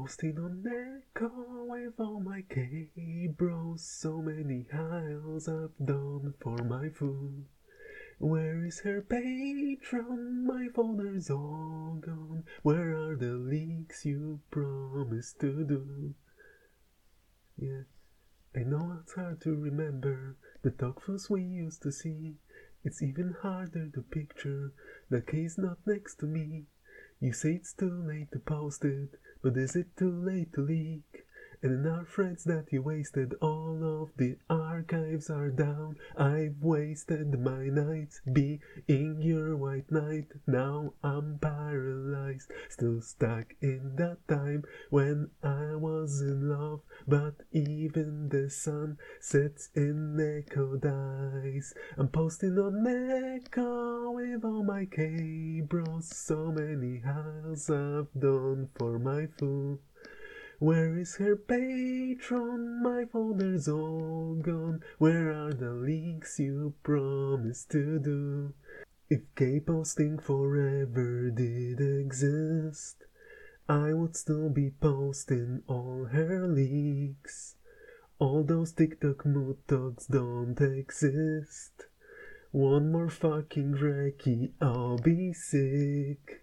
Posting on Echo with all my K-bros. So many hiles I've done for my food. Where is her patron? My folder's all gone. Where are the leaks you promised to do? Yeah, I know it's hard to remember the talkfuls we used to see. It's even harder to picture the case not next to me. You say it's too late to post it, but is it too late to leak? And in our threads that you wasted, all of the archives are down. I've wasted my nights being your white knight. Now I'm paralyzed, still stuck in that time when I was in love. But even the sun sets in Echo dies. I'm posting on Echo with all my K-bros. So many hiles I've done for my fool. Where is her patron? My folder's all gone. Where are the links you promised to do? If K-posting forever did exist, I would still be posting all her leaks. All those TikTok mood dogs don't exist. One more fucking recce, I'll be sick.